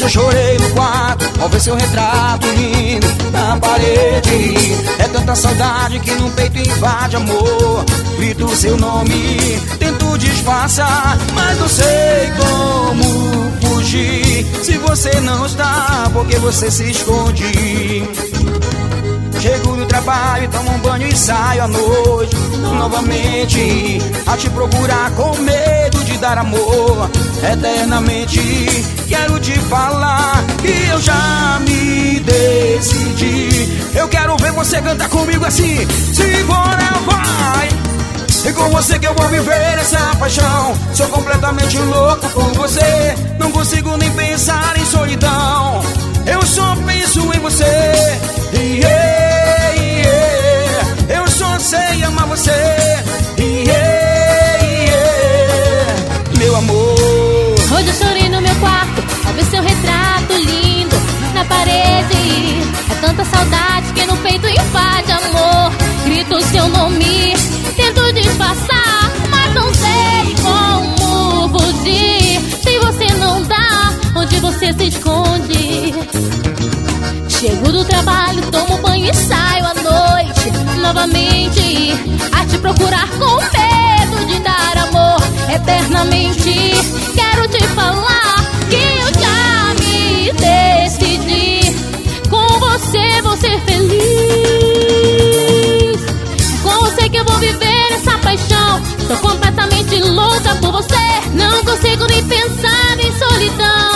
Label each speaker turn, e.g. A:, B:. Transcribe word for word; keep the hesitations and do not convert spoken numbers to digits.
A: eu chorei no quarto ao ver seu retrato lindo na parede. É tanta saudade que no peito invade amor. Grito seu nome, tento disfarçar, mas não sei como fugir. Se você não está, porque você se esconde. Chego do trabalho, tomo um banho e saio à noite novamente a te procurar com medo de dar amor eternamente. Quero te falar que eu já me decidi. Eu quero ver você cantar comigo assim. Simbora, vai! E com você que eu vou viver essa paixão. Sou completamente louco por você. Não consigo nem pensar em solidão. Eu só penso em você. Yeah, yeah. Eu só sei amar você. Yeah, yeah. Meu amor.
B: Hoje eu chorei no meu quarto ao ver seu retrato lindo na parede. É tanta saudade que no peito invade amor. Grito seu nome, tento disfarçar, mas não sei como fugir. Se você não dá, onde você se esconde? Chego do trabalho, tomo banho e saio à noite novamente a te procurar com medo de dar amor eternamente. Quero te falar que eu já me decidi. Com você vou ser feliz. Com você que eu vou viver essa paixão. Sou completamente louca por você. Não consigo nem pensar em solidão.